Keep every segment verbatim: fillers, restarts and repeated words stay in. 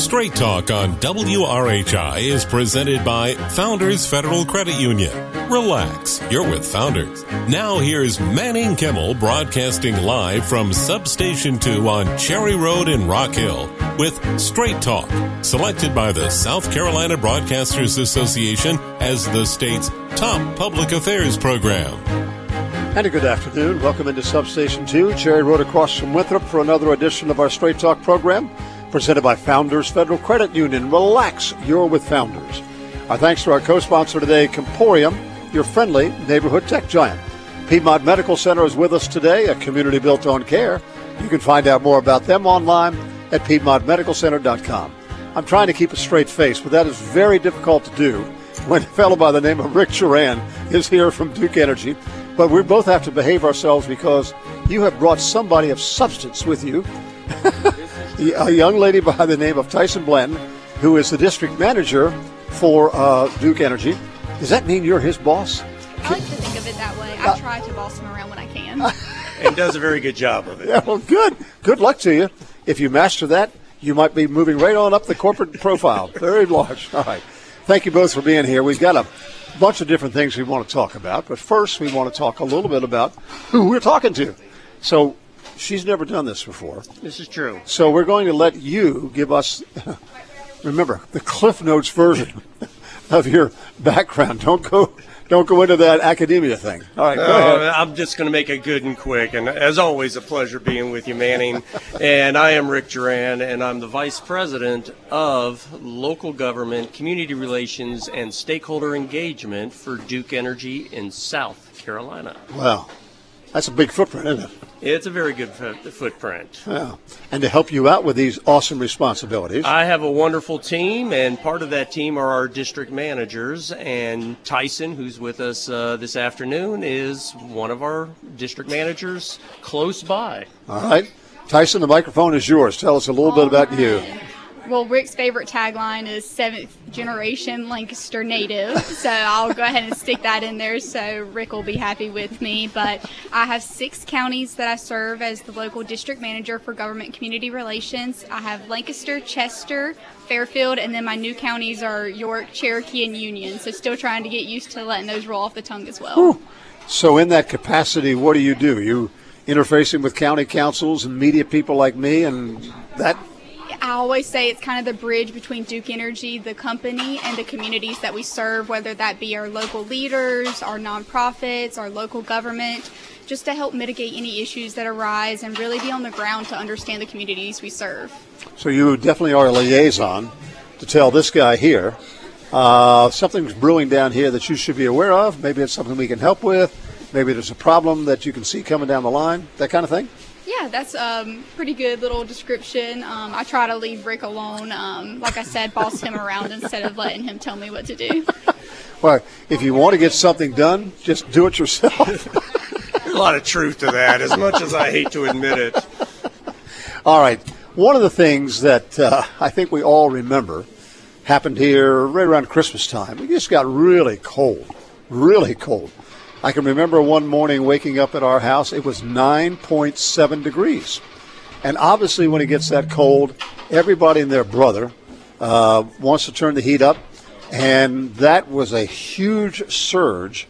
Straight Talk on W R H I is presented by Founders Federal Credit Union. Relax, you're with Founders. Now here's Manning Kimmel broadcasting live from Substation two on Cherry Road in Rock Hill with Straight Talk, selected by the South Carolina Broadcasters Association as the state's top public affairs program. And a good afternoon. Welcome into Substation two, Cherry Road across from Winthrop for another edition of our Straight Talk program, presented by Founders Federal Credit Union. Relax, you're with Founders. Our thanks to our co-sponsor today, Comporium, your friendly neighborhood tech giant. Piedmont Medical Center is with us today, a community built on care. You can find out more about them online at piedmont medical center dot com. I'm trying to keep a straight face, but that is very difficult to do when a fellow by the name of Rick Duran is here from Duke Energy. But we both have to behave ourselves because you have brought somebody of substance with you. A young lady by the name of Tyson Blanton, who is the district manager for uh, Duke Energy. Does that mean you're his boss? I like to think of it that way. I uh, try to boss him around when I can. And does a very good job of it. Yeah, well, good. Good luck to you. If you master that, you might be moving right on up the corporate profile. Very large. All right. Thank you both for being here. We've got a bunch of different things we want to talk about, but first we want to talk a little bit about who we're talking to. So she's never done this before. This is true. So we're going to let you give us, remember, the Cliff Notes version of your background. Don't go don't go into that academia thing. All right, go uh, ahead. I'm just going to make it good and quick. And as always, a pleasure being with you, Manning. And I am Rick Duran, and I'm the Vice President of Local Government, Community Relations, and Stakeholder Engagement for Duke Energy in South Carolina. Wow. That's a big footprint, isn't it? It's a very good fo- footprint. Yeah. And to help you out with these awesome responsibilities, I have a wonderful team, and part of that team are our district managers. And Tyson, who's with us uh, this afternoon, is one of our district managers close by. All right. Tyson, the microphone is yours. Tell us a little All bit about right. you. Well, Rick's favorite tagline is seventh generation Lancaster native, so I'll go ahead and stick that in there so Rick will be happy with me. But I have six counties that I serve as the local district manager for government community relations. I have Lancaster, Chester, Fairfield, and then my new counties are York, Cherokee, and Union, so still trying to get used to letting those roll off the tongue as well. Whew. So in that capacity, what do you do? You interfacing with county councils and media people like me and that? I always say it's kind of the bridge between Duke Energy, the company, and the communities that we serve, whether that be our local leaders, our nonprofits, our local government, just to help mitigate any issues that arise and really be on the ground to understand the communities we serve. So you definitely are a liaison to tell this guy here, uh, something's brewing down here that you should be aware of. Maybe it's something we can help with. Maybe there's a problem that you can see coming down the line, that kind of thing. Yeah, that's a um, pretty good little description. Um, I try to leave Rick alone. Um, like I said, boss him around instead of letting him tell me what to do. Well, if you want to get something done, just do it yourself. There's a lot of truth to that, as much as I hate to admit it. All right. One of the things that uh, I think we all remember happened here right around Christmas time. It just got really cold, really cold. I can remember one morning waking up at our house, it was nine point seven degrees. And obviously when it gets that cold, everybody and their brother uh, wants to turn the heat up. And that was a huge surge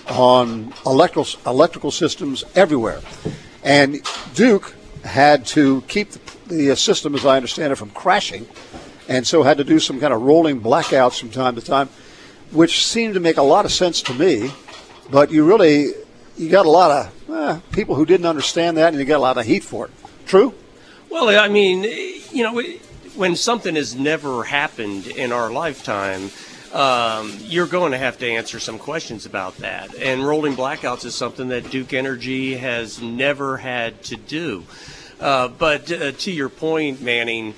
on electrical, electrical systems everywhere. And Duke had to keep the, the system, as I understand it, from crashing, and so had to do some kind of rolling blackouts from time to time, which seemed to make a lot of sense to me. But you really, you got a lot of eh, people who didn't understand that, and you got a lot of heat for it. True? Well, I mean, you know, when something has never happened in our lifetime, um, you're going to have to answer some questions about that. And rolling blackouts is something that Duke Energy has never had to do. Uh, but uh, to your point, Manning,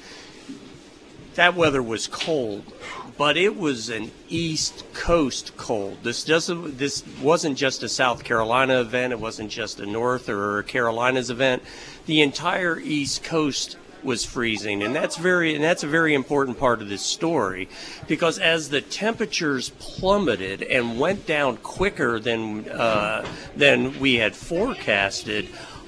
that weather was cold. But it was an East Coast cold. This doesn't. This wasn't just a South Carolina event. It wasn't just a North or Carolinas event. The entire East Coast was freezing, and that's very and that's a very important part of this story, because as the temperatures plummeted and went down quicker than uh, than we had forecasted,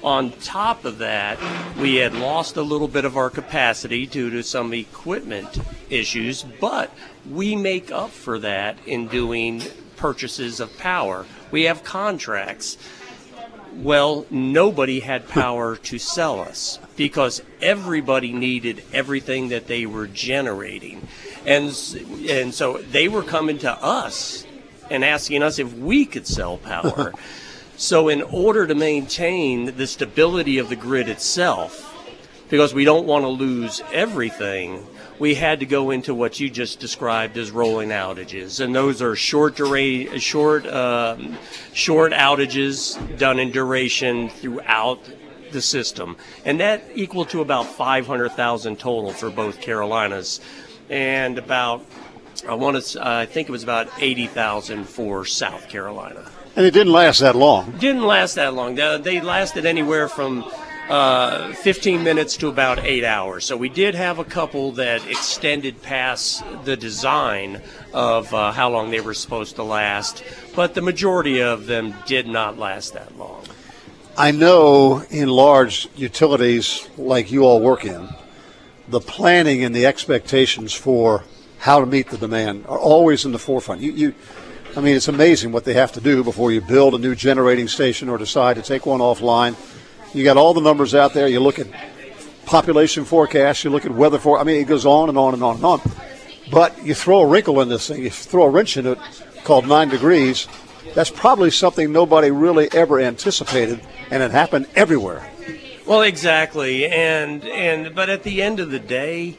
On top of that, we had lost a little bit of our capacity due to some equipment issues, but we make up for that in doing purchases of power. We have contracts. Well, nobody had power to sell us because everybody needed everything that they were generating. And, and so they were coming to us and asking us if we could sell power. So in order to maintain the stability of the grid itself, because we don't want to lose everything, we had to go into what you just described as rolling outages, and those are short dura- short, um, short outages done in duration throughout the system, and that equal to about five hundred thousand total for both Carolinas, and about I want to uh, I think it was about eighty thousand for South Carolina. And it didn't last that long. Didn't last that long. They, they lasted anywhere from uh, fifteen minutes to about eight hours. So we did have a couple that extended past the design of uh, how long they were supposed to last, but the majority of them did not last that long. I know in large utilities like you all work in, the planning and the expectations for how to meet the demand are always in the forefront. You, you I mean, it's amazing what they have to do before you build a new generating station or decide to take one offline. You got all the numbers out there. You look at population forecasts. You look at weather for. I mean, it goes on and on and on and on. But you throw a wrinkle in this thing. You throw a wrench in it called nine degrees. That's probably something nobody really ever anticipated, and it happened everywhere. Well, exactly. And and but at the end of the day,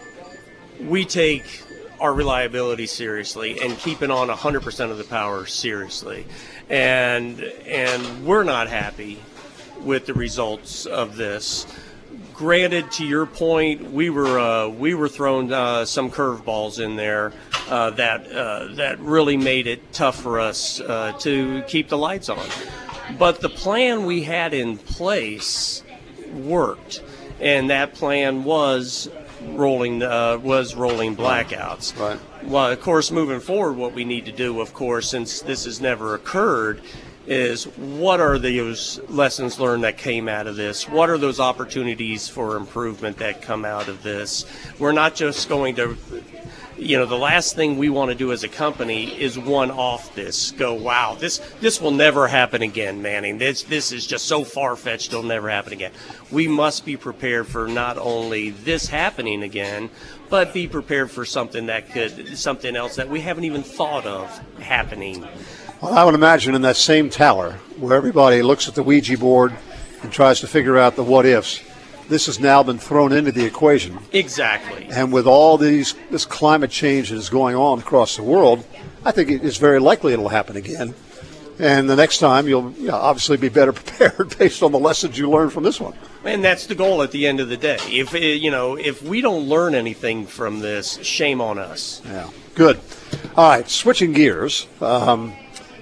we take our reliability seriously and keeping on one hundred percent of the power seriously. And and we're not happy with the results of this. Granted, to your point, we were uh, we were thrown uh, some curveballs in there uh, that uh, that really made it tough for us uh, to keep the lights on. But the plan we had in place worked, and that plan was rolling uh, was rolling blackouts. Right. Well, of course, moving forward, what we need to do, of course, since this has never occurred, is what are those lessons learned that came out of this? What are those opportunities for improvement that come out of this? We're not just going to, you know, the last thing we want to do as a company is one off this. Go, wow, this this will never happen again, Manning. This this is just so far-fetched, it'll never happen again. We must be prepared for not only this happening again, but be prepared for something that could, something else that we haven't even thought of happening. Well, I would imagine in that same tower where everybody looks at the Ouija board and tries to figure out the what-ifs, this has now been thrown into the equation. Exactly. And with all these this climate change that is going on across the world, I think it's very likely it'll happen again. And the next time you'll you know, obviously be better prepared based on the lessons you learned from this one. And that's the goal at the end of the day. If you know, if we don't learn anything from this, shame on us. Yeah. Good. All right. Switching gears. Um,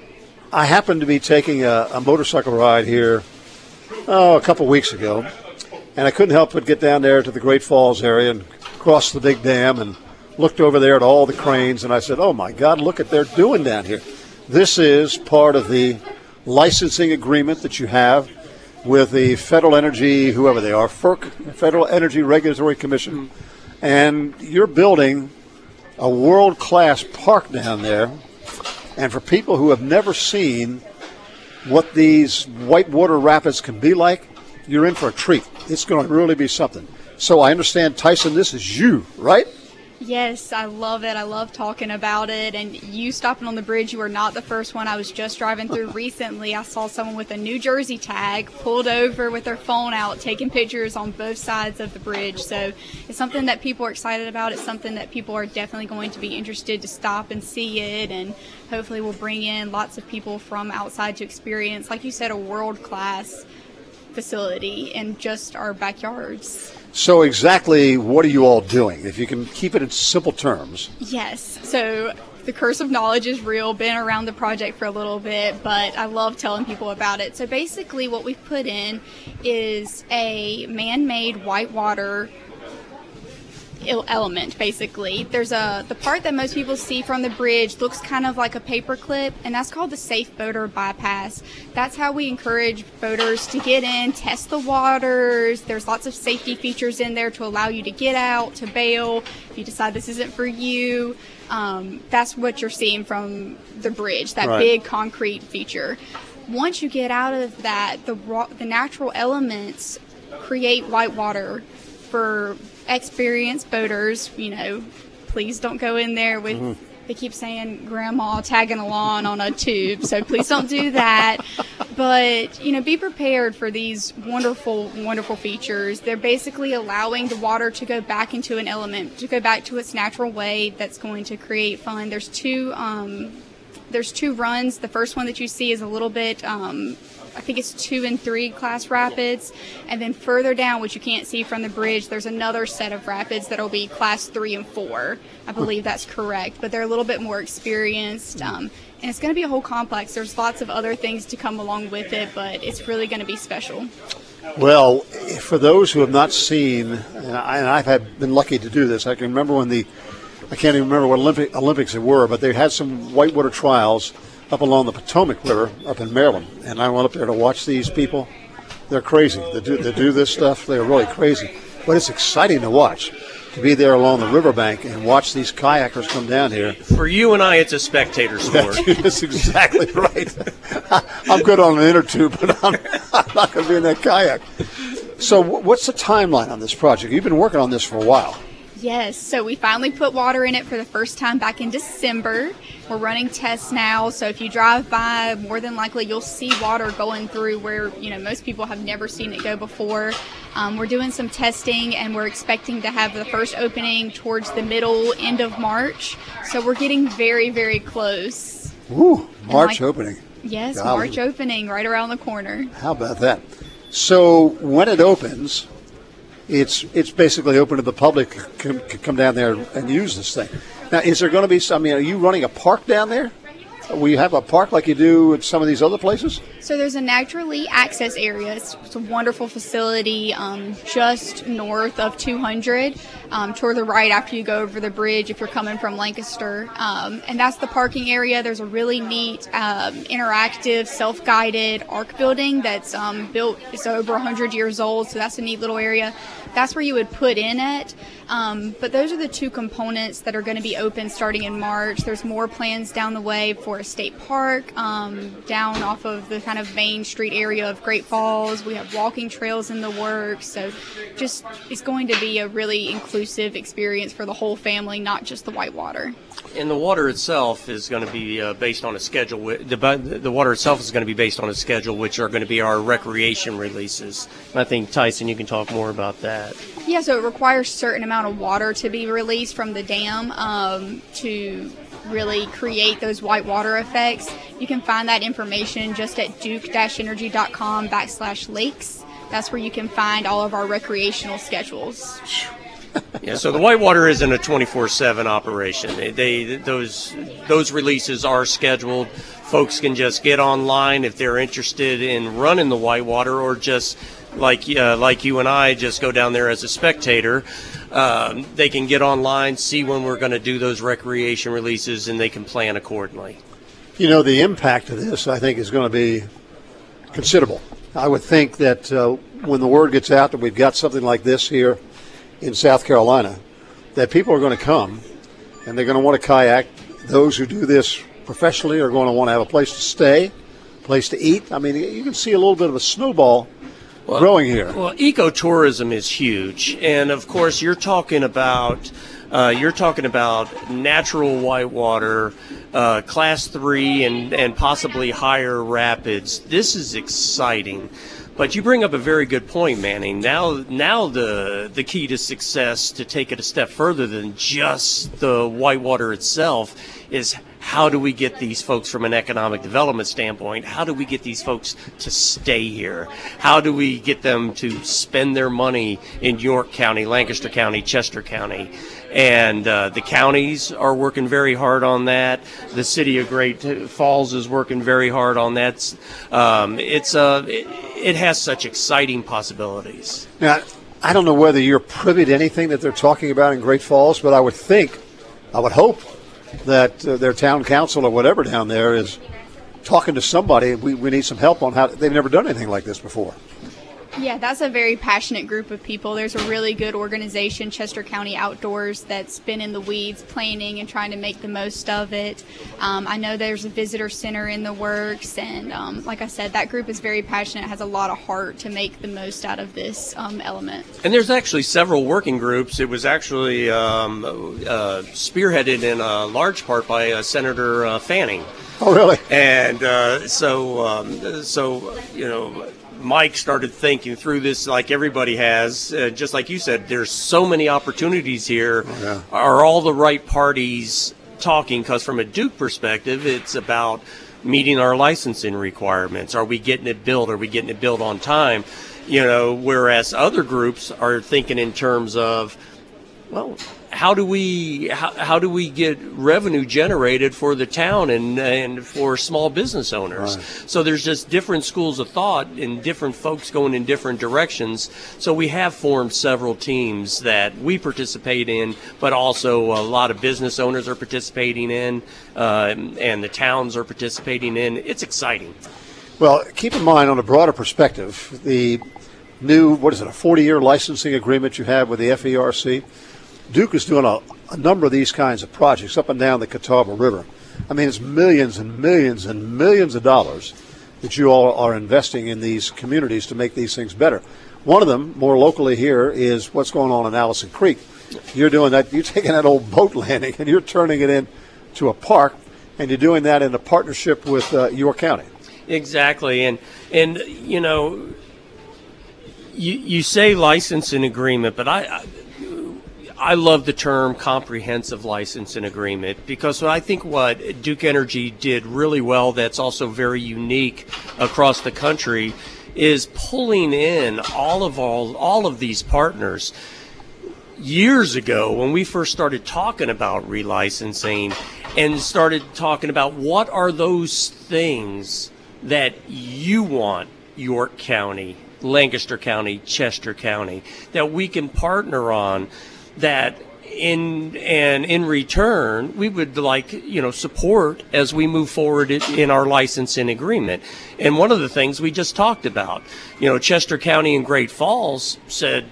I happened to be taking a, a motorcycle ride here oh, a couple weeks ago, and I couldn't help but get down there to the Great Falls area and cross the big dam and looked over there at all the cranes, and I said, oh, my God, look at what they're doing down here. This is part of the licensing agreement that you have with the Federal Energy, whoever they are, F E R C, Federal Energy Regulatory Commission, and you're building a world-class park down there. And for people who have never seen what these whitewater rapids can be like, you're in for a treat. It's going to really be something. So I understand, Tyson, this is you, right? Yes, I love it. I love talking about it. And you stopping on the bridge, you are not the first one. I was just driving through recently. I saw someone with a New Jersey tag pulled over with their phone out, taking pictures on both sides of the bridge. So it's something that people are excited about. It's something that people are definitely going to be interested to stop and see it. And hopefully we'll bring in lots of people from outside to experience, like you said, a world-class facility in just our backyards. So exactly what are you all doing, if you can keep it in simple terms? Yes. So the Curse of Knowledge is real. Been around the project for a little bit, but I love telling people about it. So basically what we've put in is a man-made whitewater il- element, basically. There's a the part that most people see from the bridge looks kind of like a paper clip, and that's called the Safe Boater Bypass. That's how we encourage boaters to get in, test the waters. There's lots of safety features in there to allow you to get out, to bail. If you decide this isn't for you, um, that's what you're seeing from the bridge, that Right. big concrete feature. Once you get out of that, the raw, the natural elements create white water. For experienced boaters, you know, please don't go in there with, mm-hmm. they keep saying grandma tagging along on a tube, so please don't do that. But, you know, be prepared for these wonderful, wonderful features. They're basically allowing the water to go back into an element, to go back to its natural way that's going to create fun. There's two, um, there's two runs. The first one that you see is a little bit, um, I think it's two and three class rapids, and then further down, which you can't see from the bridge, there's another set of rapids that'll be class three and four. I believe that's correct, but they're a little bit more experienced, um, and it's going to be a whole complex. There's lots of other things to come along with it, but it's really going to be special. Well, for those who have not seen, and, I, and I've had, been lucky to do this, I can remember when the, I can't even remember what Olympic, Olympics it were, but they had some whitewater trials up along the Potomac River up in Maryland, and I went up there to watch these people. They're crazy. They do, they do this stuff. They're really crazy. But it's exciting to watch, to be there along the riverbank and watch these kayakers come down here. For you and I, it's a spectator sport. That's exactly right. I'm good on an inner tube, but I'm, I'm not going to be in that kayak. So what's the timeline on this project? You've been working on this for a while. Yes, so we finally put water in it for the first time back in December. We're running tests now, so if you drive by, more than likely you'll see water going through where, you know, most people have never seen it go before. Um, we're doing some testing, and we're expecting to have the first opening towards the middle, end of March. So we're getting very, very close. Ooh, March like, opening. Yes, Golly. March opening, right around the corner. How about that? So when it opens, it's it's basically open to the public, can, can come down there and use this thing. Now, is there going to be some, I mean, are you running a park down there? Will you have a park like you do at some of these other places? So there's a naturally access area. It's, it's a wonderful facility um, just north of two hundred, um, toward the right after you go over the bridge if you're coming from Lancaster. Um, and that's the parking area. There's a really neat um, interactive self-guided arc building that's um, built, it's over one hundred years old, so that's a neat little area. That's where you would put in it. Um, but those are the two components that are going to be open starting in March. There's more plans down the way for a state park, um, down off of the kind of Main Street area of Great Falls. We have walking trails in the works. So just it's going to be a really inclusive experience for the whole family, not just the whitewater. And the water itself is going to be uh, based on a schedule. The, the water itself is going to be based on a schedule, which are going to be our recreation releases. And I think, Tyson, you can talk more about that. Yeah, so it requires a certain amount of water to be released from the dam um, to really create those whitewater effects. You can find that information just at duke-energy.com backslash lakes. That's where you can find all of our recreational schedules. Yeah, so the whitewater isn't a twenty-four seven operation. They, they those those releases are scheduled. Folks can just get online if they're interested in running the whitewater, or just like uh, like you and I just go down there as a spectator. Um, they can get online, see when we're going to do those recreation releases, and they can plan accordingly. You know, the impact of this, I think, is going to be considerable. I would think that uh, when the word gets out that we've got something like this here in South Carolina, that people are going to come and they're going to want to kayak. Those who do this professionally are going to want to have a place to stay, a place to eat. I mean, you can see a little bit of a snowball well, growing here. Well, ecotourism is huge, and of course, you're talking about uh, you're talking about natural whitewater, uh, class three, and and possibly higher rapids. This is exciting. But you bring up a very good point, Manning. Now, now the the key to success, to take it a step further than just the whitewater itself, is how do we get these folks from an economic development standpoint? How do we get these folks to stay here? How do we get them to spend their money in York County, Lancaster County, Chester County? And uh, the counties are working very hard on that. The city of Great Falls is working very hard on that. Um, it's uh, it, it has such exciting possibilities. Now, I don't know whether you're privy to anything that they're talking about in Great Falls, but I would think, I would hope that uh, their town council or whatever down there is talking to somebody. We, we need some help on how they've never done anything like this before. Yeah, that's a very passionate group of people. There's a really good organization, Chester County Outdoors, that's been in the weeds planning and trying to make the most of it. Um, I know there's a visitor center in the works, and um, like I said, that group is very passionate, has a lot of heart to make the most out of this um, element. And there's actually several working groups. It was actually um, uh, spearheaded in a large part by uh, Senator uh, Fanning. Oh, really? And uh, so, um, so you know, Mike started thinking through this like everybody has. Uh, just like you said, there's so many opportunities here. Oh, yeah. Are all the right parties talking? Because from a Duke perspective, it's about meeting our licensing requirements. Are we getting it built? Are we getting it built on time? You know, whereas other groups are thinking in terms of, well, how do we how, how do we get revenue generated for the town and and for small business owners? Right. So there's just different schools of thought and different folks going in different directions. So we have formed several teams that we participate in, but also a lot of business owners are participating in, uh, and the towns are participating in. It's exciting. Well, keep in mind on a broader perspective, the new, what is it, a forty-year licensing agreement you have with the F E R C. Duke is doing a, a number of these kinds of projects up and down the Catawba River. I mean, it's millions and millions and millions of dollars that you all are investing in these communities to make these things better. One of them, more locally here, is what's going on in Allison Creek. You're doing that, you're taking that old boat landing and you're turning it into a park, and you're doing that in a partnership with uh, York County. Exactly. And, and you know, you, you say licensing agreement, but I, I I love the term comprehensive licensing agreement, because I think what Duke Energy did really well that's also very unique across the country is pulling in all of all, all of these partners. Years ago, when we first started talking about relicensing and started talking about what are those things that you want York County, Lancaster County, Chester County, that we can partner on, that in and in return we would like, you know, support as we move forward in our licensing agreement. And one of the things we just talked about, you know, Chester County and Great Falls said,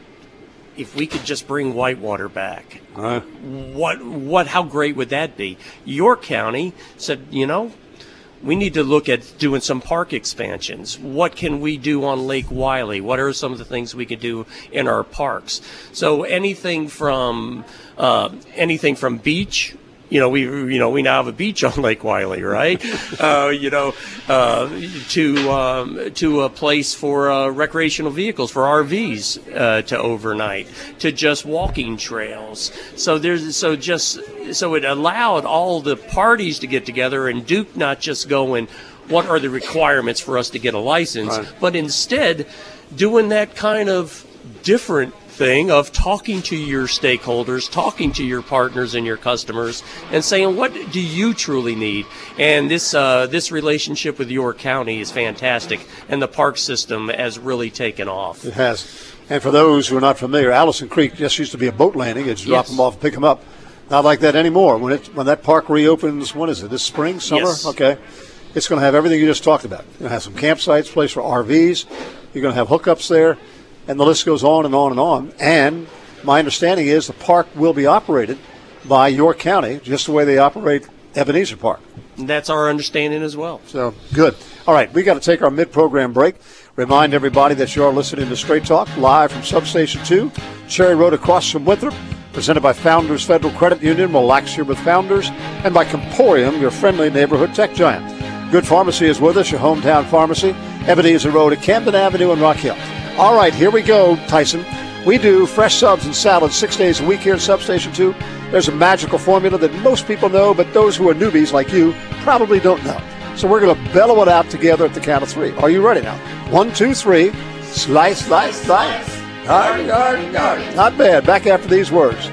if we could just bring Whitewater back, uh, what what how great would that be? York County said, you know, we need to look at doing some park expansions. What can we do on Lake Wylie? What are some of the things we could do in our parks? So anything from uh, anything from beach. You know, we you know we now have a beach on Lake Wylie, right? uh, you know, uh, to um, to a place for uh, recreational vehicles, for R Vs uh, to overnight, to just walking trails. So there's so just so it allowed all the parties to get together, and Duke not just going, what are the requirements for us to get a license, right, but instead doing that kind of different thing of talking to your stakeholders, talking to your partners and your customers, and saying, what do you truly need? And this uh, this relationship with York County is fantastic, and the park system has really taken off. It has. And for those who are not familiar, Allison Creek just used to be a boat landing. It's drop Yes. them off and pick them up. Not like that anymore. When it when that park reopens, when is it, this spring, summer? Yes. Okay. It's going to have everything you just talked about. You're going to have some campsites, place for R Vs. You're going to have hookups there. And the list goes on and on and on. And my understanding is the park will be operated by York County, just the way they operate Ebenezer Park. And that's our understanding as well. So, good. All right, we got to take our mid-program break. Remind everybody that you are listening to Straight Talk, live from Substation two, Cherry Road across from Winthrop, presented by Founders Federal Credit Union, Relax Here with Founders, and by Comporium, your friendly neighborhood tech giant. Good Pharmacy is with us, your hometown pharmacy, Ebenezer Road at Camden Avenue in Rock Hill. All right, here we go, Tyson. We do fresh subs and salads six days a week here at Substation two. There's a magical formula that most people know, but those who are newbies like you probably don't know. So we're going to bellow it out together at the count of three. Are you ready now? One, two, three. Slice, slice, slice. Garden, garden, garden. Not bad. Back after these words.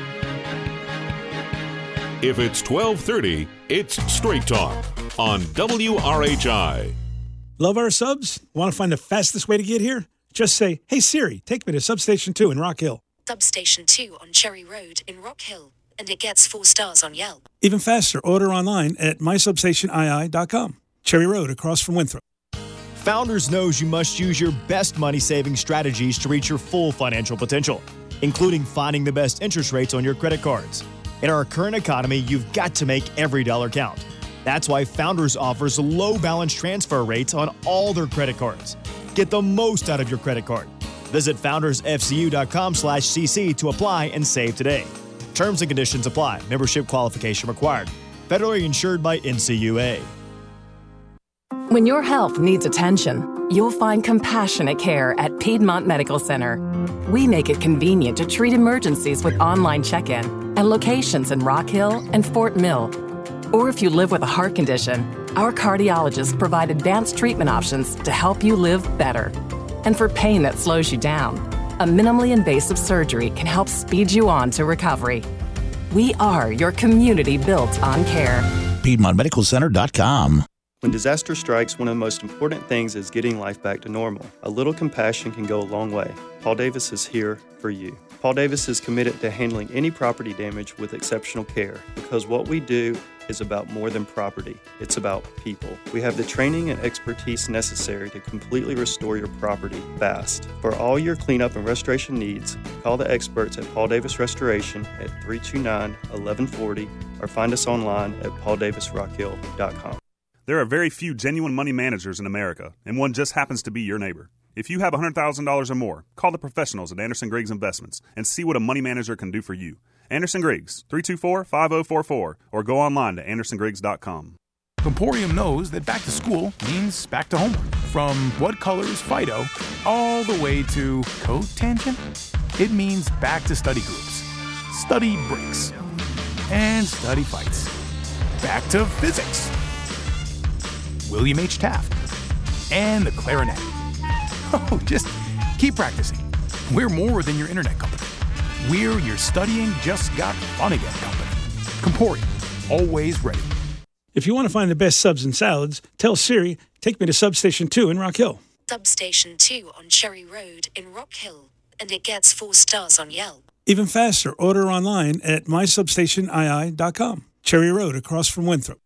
If it's twelve thirty, it's Straight Talk on W R H I. Love our subs? Want to find the fastest way to get here? Just say, "Hey Siri, take me to Substation two in Rock Hill." Substation two on Cherry Road in Rock Hill, and it gets four stars on Yelp. Even faster, order online at my substation I I dot com. Cherry Road, across from Winthrop. Founders knows you must use your best money-saving strategies to reach your full financial potential, including finding the best interest rates on your credit cards. In our current economy, you've got to make every dollar count. That's why Founders offers low balance transfer rates on all their credit cards. Get the most out of your credit card. Visit foundersfcu.com slash cc to apply and save today. Terms and conditions apply. Membership qualification required. Federally insured by N C U A. When your health needs attention, you'll find compassionate care at Piedmont Medical Center. We make it convenient to treat emergencies with online check-in and locations in Rock Hill and Fort Mill. Or if you live with a heart condition, our cardiologists provide advanced treatment options to help you live better. And for pain that slows you down, a minimally invasive surgery can help speed you on to recovery. We are your community built on care. Piedmont Medical Center dot com. When disaster strikes, one of the most important things is getting life back to normal. A little compassion can go a long way. Paul Davis is here for you. Paul Davis is committed to handling any property damage with exceptional care, because what we do is about more than property. It's about people. We have the training and expertise necessary to completely restore your property fast. For all your cleanup and restoration needs, call the experts at Paul Davis Restoration at three two nine, one one four zero or find us online at paul davis rock hill dot com. There are very few genuine money managers in America, and one just happens to be your neighbor. If you have one hundred thousand dollars or more, call the professionals at Anderson Griggs Investments and see what a money manager can do for you. Anderson Griggs, three two four, five zero four four, or go online to anderson griggs dot com. Comporium knows that back to school means back to homework. From what colors Fido all the way to cotangent, it means back to study groups, study breaks, and study fights. Back to physics. William H. Taft, and the clarinet. Oh, just keep practicing. We're more than your internet company. We're your studying just got fun again company. Comporium, always ready. If you want to find the best subs and salads, tell Siri, take me to Substation two in Rock Hill. Substation two on Cherry Road in Rock Hill, and it gets four stars on Yelp. Even faster, order online at my substation I I dot com. Cherry Road, across from Winthrop.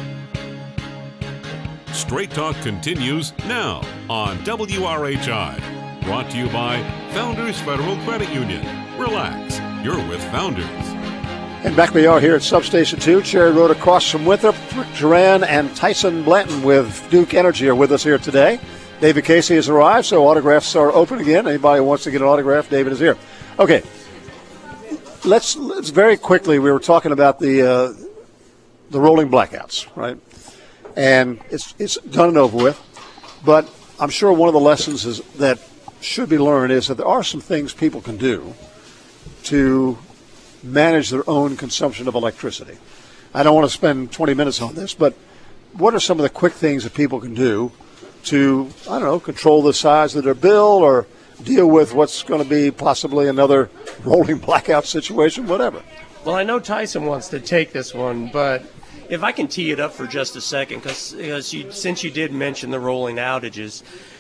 Straight Talk continues now on W R H I. Brought to you by Founders Federal Credit Union. Relax, you're with Founders. And back we are here at Substation two, Cherry Road, across from Winthrop. Rick Duran and Tyson Blanton with Duke Energy are with us here today. David Casey has arrived, so autographs are open again. Anybody who wants to get an autograph, David is here. Okay, let's, let's very quickly, we were talking about the uh, the rolling blackouts, right? And it's it's done and over with. But I'm sure one of the lessons is that should be learned is that there are some things people can do to manage their own consumption of electricity. I don't want to spend twenty minutes on this, but what are some of the quick things that people can do to, I don't know, control the size of their bill or deal with what's going to be possibly another rolling blackout situation, whatever? Well, I know Tyson wants to take this one, but if I can tee it up for just a second, because you, since you did mention the rolling outages,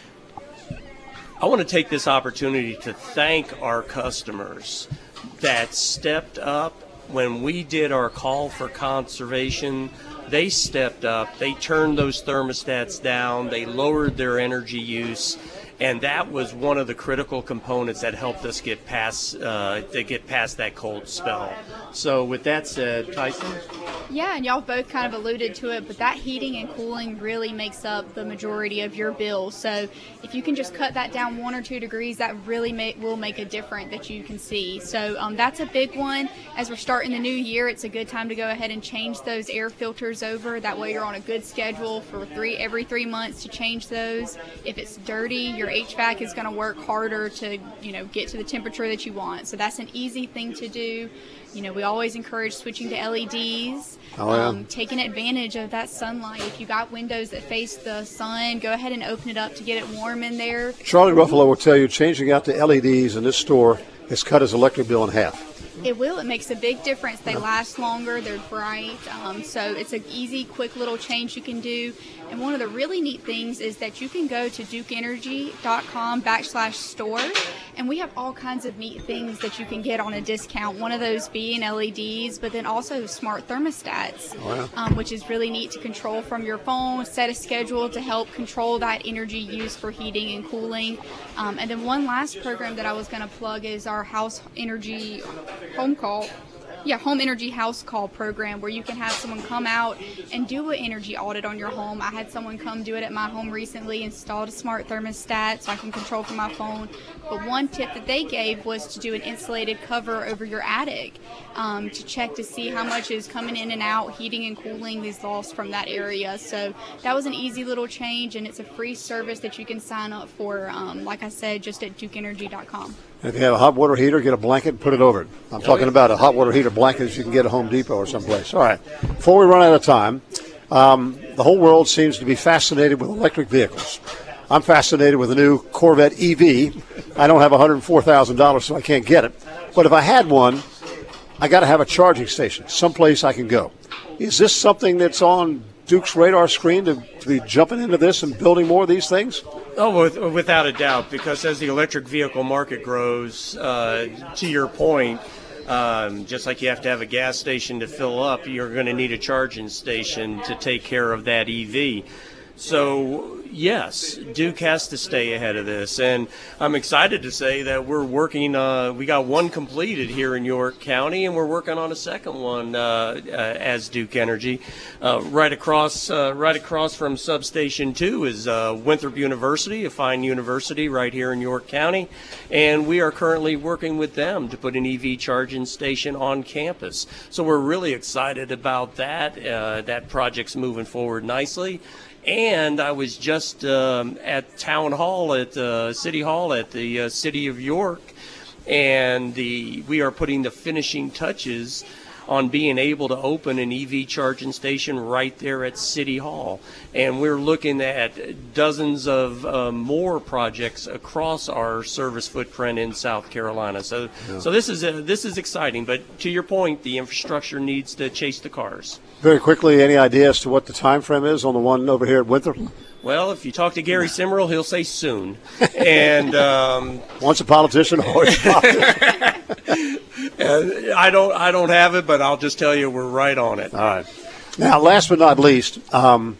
I want to take this opportunity to thank our customers that stepped up when we did our call for conservation. They stepped up, they turned those thermostats down, they lowered their energy use, and that was one of the critical components that helped us get past uh, to get past that cold spell. So with that said, Tyson? Yeah, and y'all both kind of alluded to it, but that heating and cooling really makes up the majority of your bill. So if you can just cut that down one or two degrees, that really may, will make a difference that you can see. So um, that's a big one. As we're starting the new year, it's a good time to go ahead and change those air filters over. That way you're on a good schedule for three every three months to change those. If it's dirty, your H V A C is going to work harder to, you know, get to the temperature that you want. So that's an easy thing to do. You know, we always encourage switching to L E Ds, oh, yeah. um, taking advantage of that sunlight. If you got windows that face the sun, go ahead and open it up to get it warm in there. Charlie Ruffalo will tell you changing out to L E Ds in this store has cut his electric bill in half. It will. It makes a big difference. They last longer. They're bright. Um, so it's an easy, quick little change you can do. And one of the really neat things is that you can go to dukeenergy.com backslash store, and we have all kinds of neat things that you can get on a discount. One of those being L E Ds, but then also smart thermostats, wow. um, which is really neat to control from your phone, set a schedule to help control that energy use for heating and cooling. Um, and then one last program that I was going to plug is our house energy home call. Yeah, home energy house call program, where you can have someone come out and do an energy audit on your home. I had someone come do it at my home recently, installed a smart thermostat so I can control from my phone. But one tip that they gave was to do an insulated cover over your attic um, to check to see how much is coming in and out, heating and cooling is lost from that area. So that was an easy little change, and it's a free service that you can sign up for, um, like I said, just at duke energy dot com. If you have a hot water heater, get a blanket and put it over it. I'm talking about a hot water heater blanket that you can get at Home Depot or someplace. All right. Before we run out of time, um, the whole world seems to be fascinated with electric vehicles. I'm fascinated with the new Corvette E V. I don't have one hundred four thousand dollars, so I can't get it. But if I had one, I got to have a charging station, someplace I can go. Is this something that's on Duke's radar screen to, to be jumping into this and building more of these things? Oh, with, without a doubt, because as the electric vehicle market grows, uh, to your point, um, just like you have to have a gas station to fill up, you're going to need a charging station to take care of that E V. So, yes, Duke has to stay ahead of this, and I'm excited to say that we're working, uh, we got one completed here in York County, and we're working on a second one uh, uh, as Duke Energy. Uh, right across uh, right across from Substation two is uh, Winthrop University, a fine university right here in York County, and we are currently working with them to put an E V charging station on campus. So we're really excited about that. Uh, that project's moving forward nicely. And I was just um, at Town Hall, at uh, City Hall, at the uh, City of York, and the we are putting the finishing touches on being able to open an E V charging station right there at City Hall. And we're looking at dozens of uh, more projects across our service footprint in South Carolina. So, yeah. so this is a, this is exciting. But to your point, the infrastructure needs to chase the cars. Very quickly, any idea as to what the time frame is on the one over here at Winthrop? Well, if you talk to Gary Simmerl, he'll say soon. And um, once a politician, always a politician. uh, I don't, I don't have it, but I'll just tell you we're right on it. All right. Now, last but not least, um,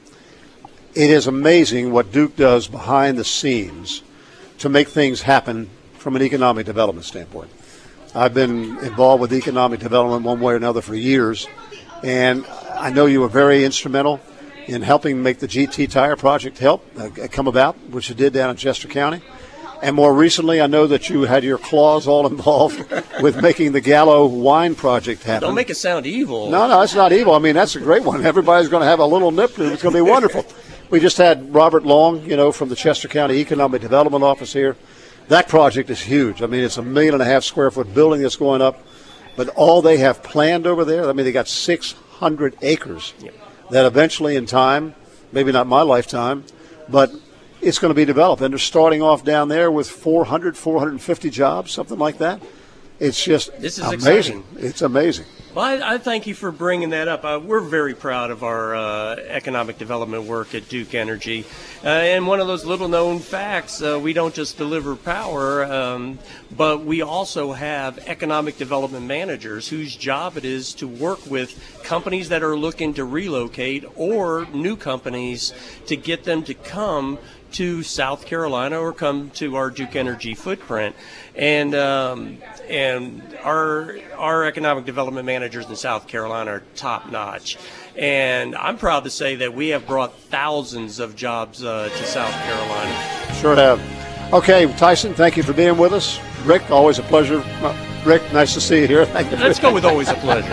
it is amazing what Duke does behind the scenes to make things happen from an economic development standpoint. I've been involved with economic development one way or another for years, and I know you were very instrumental in helping make the G T Tire project help uh, come about, which it did down in Chester County. And more recently, I know that you had your claws all involved with making the Gallo wine project happen. Don't make it sound evil. No, no, it's not evil. I mean, that's a great one. Everybody's going to have a little nip to it. It's going to be wonderful. We just had Robert Long, you know, from the Chester County Economic Development Office here. That project is huge. I mean, it's a million and a half square foot building that's going up. But all they have planned over there, I mean, they got six hundred acres yep. that eventually in time, maybe not my lifetime, but it's going to be developed. And they're starting off down there with four hundred, four hundred fifty jobs, something like that. It's just this is amazing. Exciting. It's amazing. Well, I, I thank you for bringing that up. Uh, we're very proud of our uh, economic development work at Duke Energy. Uh, and one of those little-known facts, uh, we don't just deliver power, um, but we also have economic development managers whose job it is to work with companies that are looking to relocate or new companies to get them to come to South Carolina or come to our Duke Energy footprint. And um, and our our economic development managers in South Carolina are top notch. And I'm proud to say that we have brought thousands of jobs uh, to South Carolina. Sure have. Okay, Tyson, thank you for being with us. Rick, always a pleasure. Rick, nice to see you here. Thank you. Let's go with always a pleasure.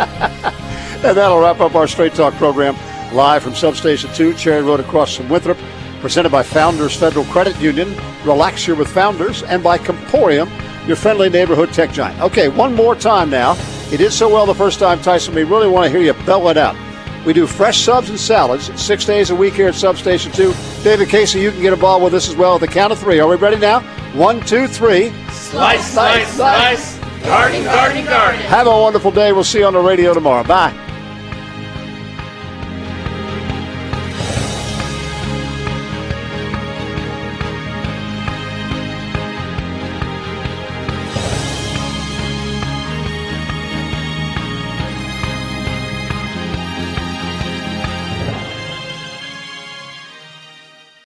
And that'll wrap up our Straight Talk program live from Substation two, Cherry Road across from Winthrop. Presented by Founders Federal Credit Union. Relax here with Founders. And by Comporium, your friendly neighborhood tech giant. Okay, one more time now. You did so well the first time, Tyson. We really want to hear you bell it out. We do fresh subs and salads six days a week here at Substation two. David Casey, you can get involved with this as well at the count of three. Are we ready now? One, two, three. Slice, slice, slice. slice. Gardening, gardening, gardening. Have a wonderful day. We'll see you on the radio tomorrow. Bye.